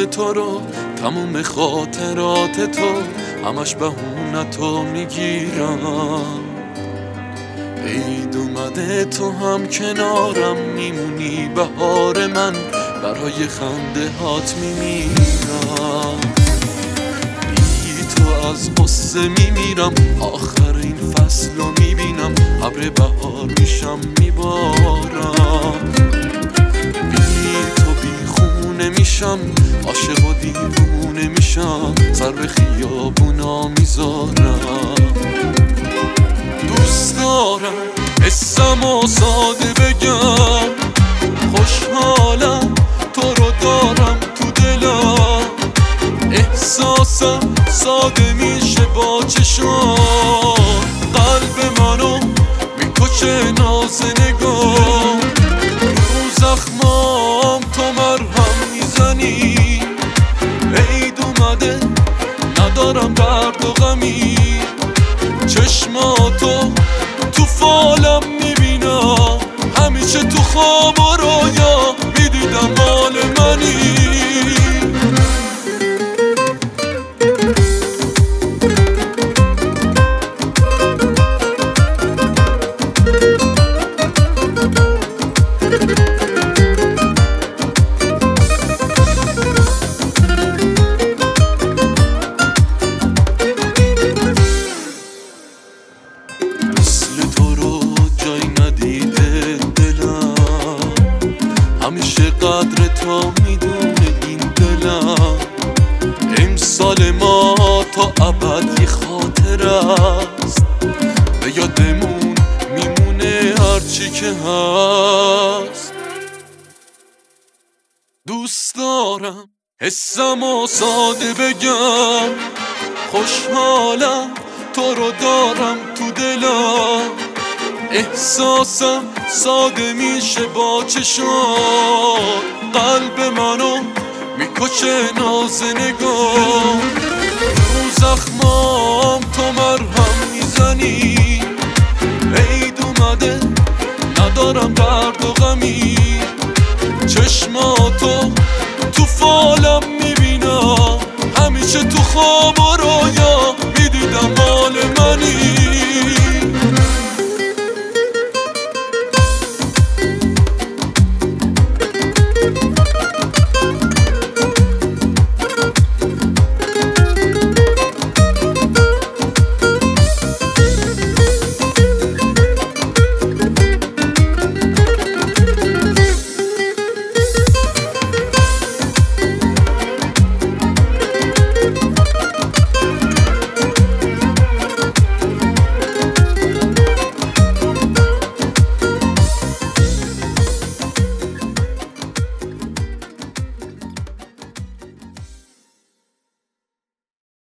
تو رو، تموم خاطرات تو همش بهونتو میگیرم. عید اومده تو هم کنارم میمونی، بهار من برای خنده هات میمیرم. بی تو از قصه میمیرم، آخر این فصل رو میبینم، ابر بهار میشم میبارم. بی تو بی خونه میشم، عاشق و دیوونه میشم، سر به خیابونا میذارم. دوست دارم حسم و ساده بگم، خوشحالم تو رو دارم تو دلم. احساسم ساده میشه با چشم، قلب منو میکشه ناز نگاه. رو زخمام تو مرهم میزنی، عید اومده ندارم درد و غمی. چشماتو تو فالم میبینم، همیشه تو خواب و رویا میدیدم مال منی. همیشه قدر تو میدونه این دلم، امسال ما تا ابد یه خاطر است، به یادمون میمونه هرچی که هست. دوست دارم حسم و ساده بگم، خوشحالم تو رو دارم تو دلم. احساسم ساده میشه با چشم، قلب منو میکشه ناز نگاه. رو زخمام تو مرهم میزنی، عید اومده ندارم درد و غمی. چشماتو تو فالم میبینم، همیشه تو خواب و رویا میدیدم مال منی.